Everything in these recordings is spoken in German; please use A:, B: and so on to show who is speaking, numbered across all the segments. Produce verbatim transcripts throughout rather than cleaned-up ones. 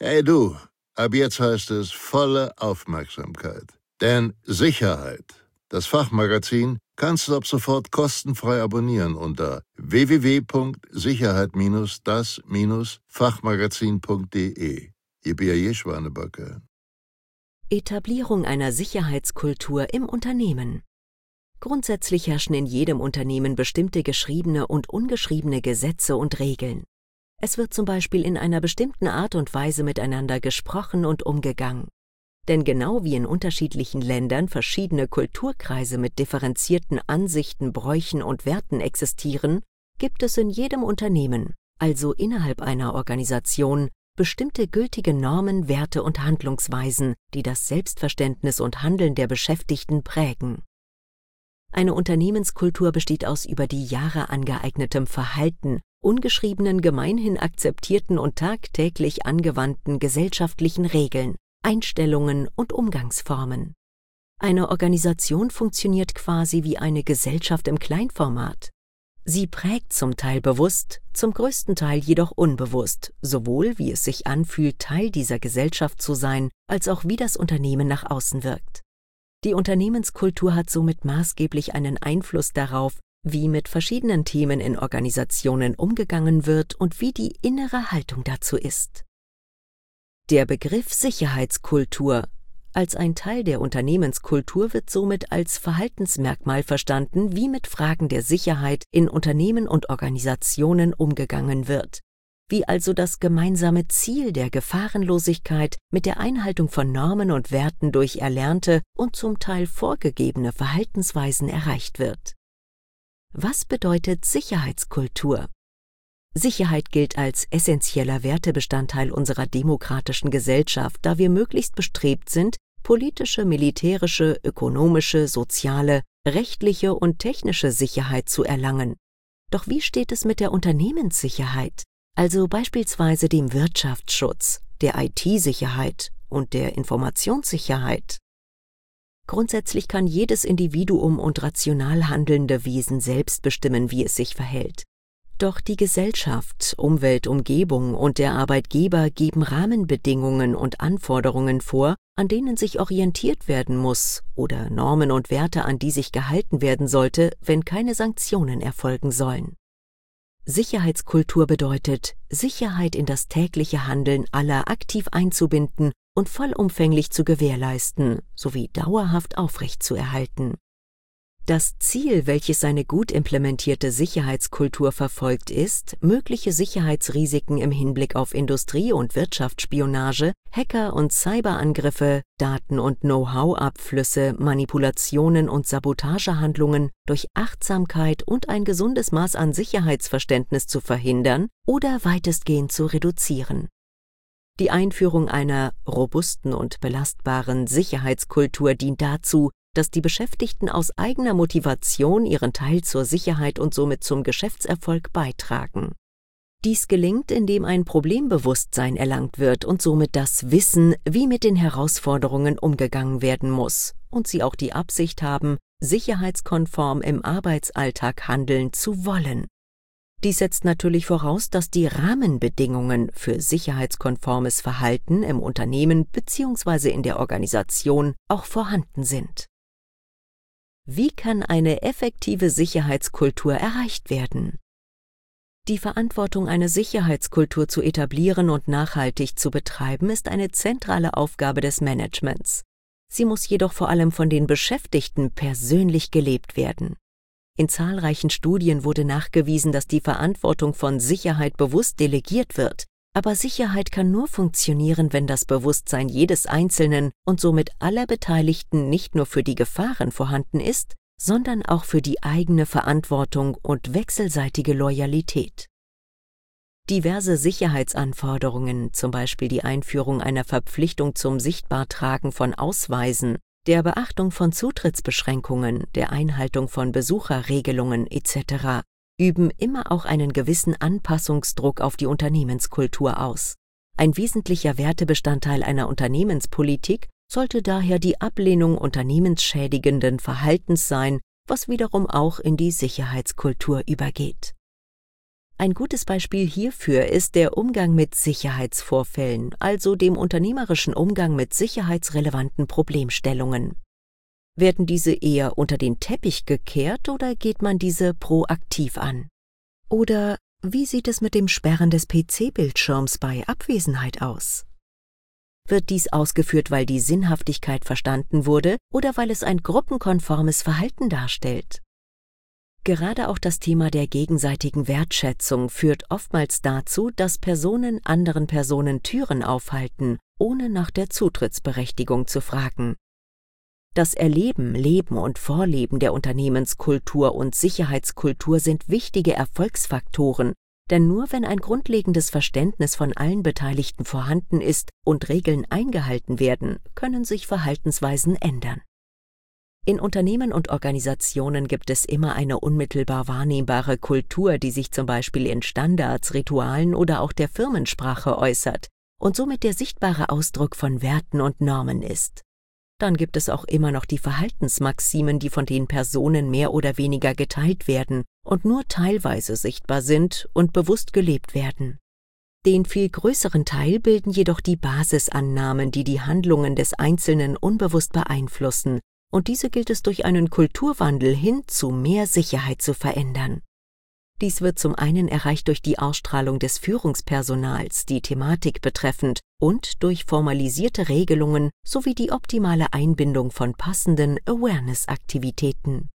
A: Hey du, ab jetzt heißt es volle Aufmerksamkeit. Denn Sicherheit, das Fachmagazin, kannst du ab sofort kostenfrei abonnieren unter w w w punkt sicherheit das Fachmagazin punkt de. Ihr Bier je Schwanebacke.
B: Etablierung einer Sicherheitskultur im Unternehmen. Grundsätzlich herrschen in jedem Unternehmen bestimmte geschriebene und ungeschriebene Gesetze und Regeln. Es wird zum Beispiel in einer bestimmten Art und Weise miteinander gesprochen und umgegangen. Denn genau wie in unterschiedlichen Ländern verschiedene Kulturkreise mit differenzierten Ansichten, Bräuchen und Werten existieren, gibt es in jedem Unternehmen, also innerhalb einer Organisation, bestimmte gültige Normen, Werte und Handlungsweisen, die das Selbstverständnis und Handeln der Beschäftigten prägen. Eine Unternehmenskultur besteht aus über die Jahre angeeignetem Verhalten, ungeschriebenen, gemeinhin akzeptierten und tagtäglich angewandten gesellschaftlichen Regeln, Einstellungen und Umgangsformen. Eine Organisation funktioniert quasi wie eine Gesellschaft im Kleinformat. Sie prägt zum Teil bewusst, zum größten Teil jedoch unbewusst, sowohl wie es sich anfühlt, Teil dieser Gesellschaft zu sein, als auch wie das Unternehmen nach außen wirkt. Die Unternehmenskultur hat somit maßgeblich einen Einfluss darauf, wie mit verschiedenen Themen in Organisationen umgegangen wird und wie die innere Haltung dazu ist. Der Begriff Sicherheitskultur als ein Teil der Unternehmenskultur wird somit als Verhaltensmerkmal verstanden, wie mit Fragen der Sicherheit in Unternehmen und Organisationen umgegangen wird, wie also das gemeinsame Ziel der Gefahrenlosigkeit mit der Einhaltung von Normen und Werten durch erlernte und zum Teil vorgegebene Verhaltensweisen erreicht wird. Was bedeutet Sicherheitskultur? Sicherheit gilt als essentieller Wertebestandteil unserer demokratischen Gesellschaft, da wir möglichst bestrebt sind, politische, militärische, ökonomische, soziale, rechtliche und technische Sicherheit zu erlangen. Doch wie steht es mit der Unternehmenssicherheit, also beispielsweise dem Wirtschaftsschutz, der I T-Sicherheit und der Informationssicherheit? Grundsätzlich kann jedes Individuum und rational handelnde Wesen selbst bestimmen, wie es sich verhält. Doch die Gesellschaft, Umwelt, Umgebung und der Arbeitgeber geben Rahmenbedingungen und Anforderungen vor, an denen sich orientiert werden muss, oder Normen und Werte, an die sich gehalten werden sollte, wenn keine Sanktionen erfolgen sollen. Sicherheitskultur bedeutet, Sicherheit in das tägliche Handeln aller aktiv einzubinden und vollumfänglich zu gewährleisten, sowie dauerhaft aufrechtzuerhalten. Das Ziel, welches eine gut implementierte Sicherheitskultur verfolgt, ist, mögliche Sicherheitsrisiken im Hinblick auf Industrie- und Wirtschaftsspionage, Hacker- und Cyberangriffe, Daten- und Know-how-Abflüsse, Manipulationen und Sabotagehandlungen durch Achtsamkeit und ein gesundes Maß an Sicherheitsverständnis zu verhindern oder weitestgehend zu reduzieren. Die Einführung einer robusten und belastbaren Sicherheitskultur dient dazu, dass die Beschäftigten aus eigener Motivation ihren Teil zur Sicherheit und somit zum Geschäftserfolg beitragen. Dies gelingt, indem ein Problembewusstsein erlangt wird und somit das Wissen, wie mit den Herausforderungen umgegangen werden muss, und sie auch die Absicht haben, sicherheitskonform im Arbeitsalltag handeln zu wollen. Dies setzt natürlich voraus, dass die Rahmenbedingungen für sicherheitskonformes Verhalten im Unternehmen bzw. in der Organisation auch vorhanden sind. Wie kann eine effektive Sicherheitskultur erreicht werden? Die Verantwortung, eine Sicherheitskultur zu etablieren und nachhaltig zu betreiben, ist eine zentrale Aufgabe des Managements. Sie muss jedoch vor allem von den Beschäftigten persönlich gelebt werden. In zahlreichen Studien wurde nachgewiesen, dass die Verantwortung von Sicherheit bewusst delegiert wird. Aber Sicherheit kann nur funktionieren, wenn das Bewusstsein jedes Einzelnen und somit aller Beteiligten nicht nur für die Gefahren vorhanden ist, sondern auch für die eigene Verantwortung und wechselseitige Loyalität. Diverse Sicherheitsanforderungen, zum Beispiel die Einführung einer Verpflichtung zum Sichtbartragen von Ausweisen, der Beachtung von Zutrittsbeschränkungen, der Einhaltung von Besucherregelungen et cetera, üben immer auch einen gewissen Anpassungsdruck auf die Unternehmenskultur aus. Ein wesentlicher Wertebestandteil einer Unternehmenspolitik sollte daher die Ablehnung unternehmensschädigenden Verhaltens sein, was wiederum auch in die Sicherheitskultur übergeht. Ein gutes Beispiel hierfür ist der Umgang mit Sicherheitsvorfällen, also dem unternehmerischen Umgang mit sicherheitsrelevanten Problemstellungen. Werden diese eher unter den Teppich gekehrt oder geht man diese proaktiv an? Oder wie sieht es mit dem Sperren des P C-Bildschirms bei Abwesenheit aus? Wird dies ausgeführt, weil die Sinnhaftigkeit verstanden wurde oder weil es ein gruppenkonformes Verhalten darstellt? Gerade auch das Thema der gegenseitigen Wertschätzung führt oftmals dazu, dass Personen anderen Personen Türen aufhalten, ohne nach der Zutrittsberechtigung zu fragen. Das Erleben, Leben und Vorleben der Unternehmenskultur und Sicherheitskultur sind wichtige Erfolgsfaktoren, denn nur wenn ein grundlegendes Verständnis von allen Beteiligten vorhanden ist und Regeln eingehalten werden, können sich Verhaltensweisen ändern. In Unternehmen und Organisationen gibt es immer eine unmittelbar wahrnehmbare Kultur, die sich zum Beispiel in Standards, Ritualen oder auch der Firmensprache äußert und somit der sichtbare Ausdruck von Werten und Normen ist. Dann gibt es auch immer noch die Verhaltensmaximen, die von den Personen mehr oder weniger geteilt werden und nur teilweise sichtbar sind und bewusst gelebt werden. Den viel größeren Teil bilden jedoch die Basisannahmen, die die Handlungen des Einzelnen unbewusst beeinflussen, und diese gilt es durch einen Kulturwandel hin zu mehr Sicherheit zu verändern. Dies wird zum einen erreicht durch die Ausstrahlung des Führungspersonals, die Thematik betreffend, und durch formalisierte Regelungen sowie die optimale Einbindung von passenden Awareness-Aktivitäten.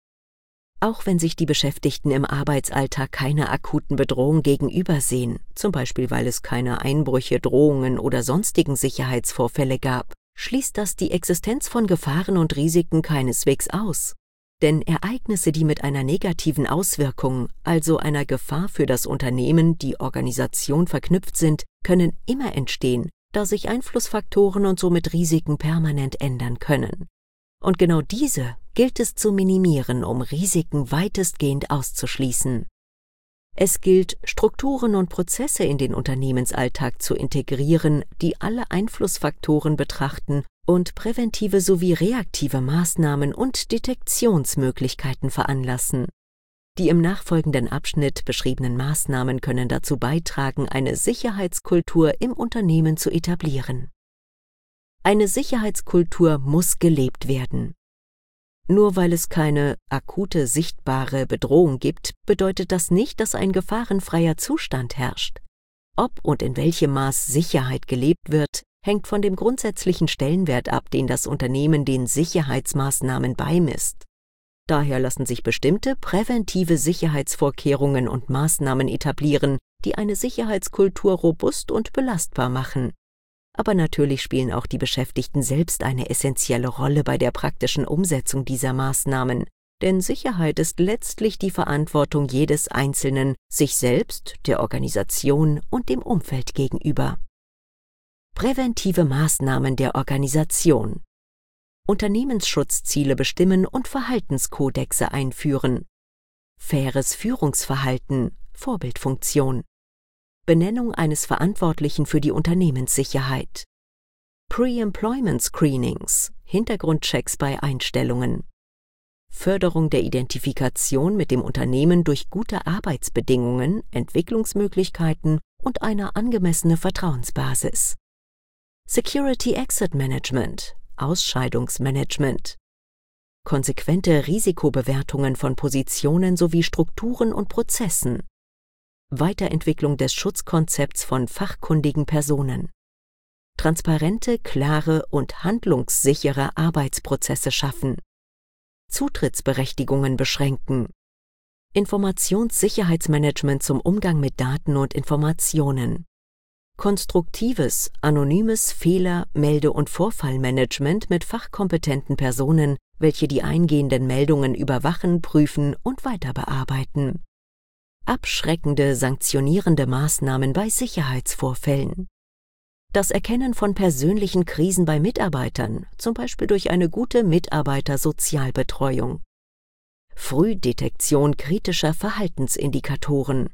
B: Auch wenn sich die Beschäftigten im Arbeitsalltag keiner akuten Bedrohung gegenübersehen, zum Beispiel weil es keine Einbrüche, Drohungen oder sonstigen Sicherheitsvorfälle gab, schließt das die Existenz von Gefahren und Risiken keineswegs aus. Denn Ereignisse, die mit einer negativen Auswirkung, also einer Gefahr für das Unternehmen, die Organisation verknüpft sind, können immer entstehen, da sich Einflussfaktoren und somit Risiken permanent ändern können. Und genau diese gilt es zu minimieren, um Risiken weitestgehend auszuschließen. Es gilt, Strukturen und Prozesse in den Unternehmensalltag zu integrieren, die alle Einflussfaktoren betrachten und präventive sowie reaktive Maßnahmen und Detektionsmöglichkeiten veranlassen. Die im nachfolgenden Abschnitt beschriebenen Maßnahmen können dazu beitragen, eine Sicherheitskultur im Unternehmen zu etablieren. Eine Sicherheitskultur muss gelebt werden. Nur weil es keine akute, sichtbare Bedrohung gibt, bedeutet das nicht, dass ein gefahrenfreier Zustand herrscht. Ob und in welchem Maß Sicherheit gelebt wird, hängt von dem grundsätzlichen Stellenwert ab, den das Unternehmen den Sicherheitsmaßnahmen beimisst. Daher lassen sich bestimmte präventive Sicherheitsvorkehrungen und Maßnahmen etablieren, die eine Sicherheitskultur robust und belastbar machen. Aber natürlich spielen auch die Beschäftigten selbst eine essentielle Rolle bei der praktischen Umsetzung dieser Maßnahmen, denn Sicherheit ist letztlich die Verantwortung jedes Einzelnen, sich selbst, der Organisation und dem Umfeld gegenüber. Präventive Maßnahmen der Organisation. Unternehmensschutzziele bestimmen und Verhaltenskodexe einführen. Faires Führungsverhalten, Vorbildfunktion. Benennung eines Verantwortlichen für die Unternehmenssicherheit. Pre-Employment Screenings, Hintergrundchecks bei Einstellungen. Förderung der Identifikation mit dem Unternehmen durch gute Arbeitsbedingungen, Entwicklungsmöglichkeiten und eine angemessene Vertrauensbasis. Security Exit Management, Ausscheidungsmanagement. Konsequente Risikobewertungen von Positionen sowie Strukturen und Prozessen. Weiterentwicklung des Schutzkonzepts von fachkundigen Personen. Transparente, klare und handlungssichere Arbeitsprozesse schaffen. Zutrittsberechtigungen beschränken. Informationssicherheitsmanagement zum Umgang mit Daten und Informationen. Konstruktives, anonymes Fehler-, Melde- und Vorfallmanagement mit fachkompetenten Personen, welche die eingehenden Meldungen überwachen, prüfen und weiterbearbeiten. Abschreckende, sanktionierende Maßnahmen bei Sicherheitsvorfällen. Das Erkennen von persönlichen Krisen bei Mitarbeitern, zum Beispiel durch eine gute Mitarbeitersozialbetreuung. Frühdetektion kritischer Verhaltensindikatoren.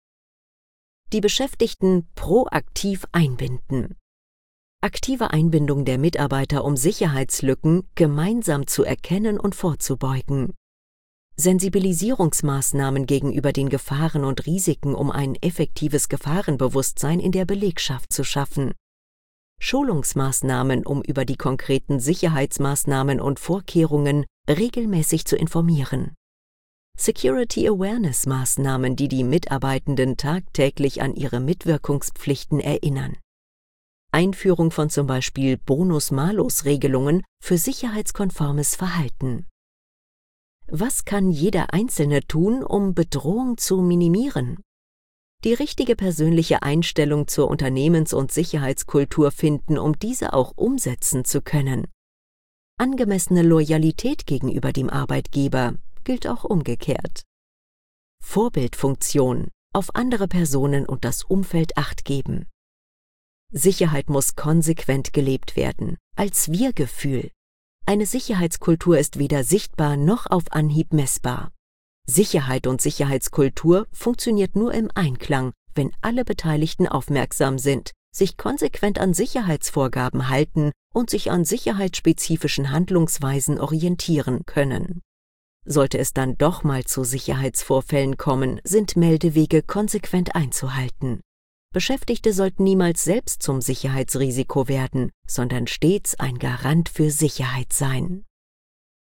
B: Die Beschäftigten proaktiv einbinden. Aktive Einbindung der Mitarbeiter, um Sicherheitslücken gemeinsam zu erkennen und vorzubeugen. Sensibilisierungsmaßnahmen gegenüber den Gefahren und Risiken, um ein effektives Gefahrenbewusstsein in der Belegschaft zu schaffen. Schulungsmaßnahmen, um über die konkreten Sicherheitsmaßnahmen und Vorkehrungen regelmäßig zu informieren. Security-Awareness-Maßnahmen, die die Mitarbeitenden tagtäglich an ihre Mitwirkungspflichten erinnern. Einführung von zum Beispiel Bonus-Malus-Regelungen für sicherheitskonformes Verhalten. Was kann jeder Einzelne tun, um Bedrohung zu minimieren? Die richtige persönliche Einstellung zur Unternehmens- und Sicherheitskultur finden, um diese auch umsetzen zu können. Angemessene Loyalität gegenüber dem Arbeitgeber gilt auch umgekehrt. Vorbildfunktion, auf andere Personen und das Umfeld Acht geben. Sicherheit muss konsequent gelebt werden, als Wir-Gefühl. Eine Sicherheitskultur ist weder sichtbar noch auf Anhieb messbar. Sicherheit und Sicherheitskultur funktioniert nur im Einklang, wenn alle Beteiligten aufmerksam sind, sich konsequent an Sicherheitsvorgaben halten und sich an sicherheitsspezifischen Handlungsweisen orientieren können. Sollte es dann doch mal zu Sicherheitsvorfällen kommen, sind Meldewege konsequent einzuhalten. Beschäftigte sollten niemals selbst zum Sicherheitsrisiko werden, sondern stets ein Garant für Sicherheit sein.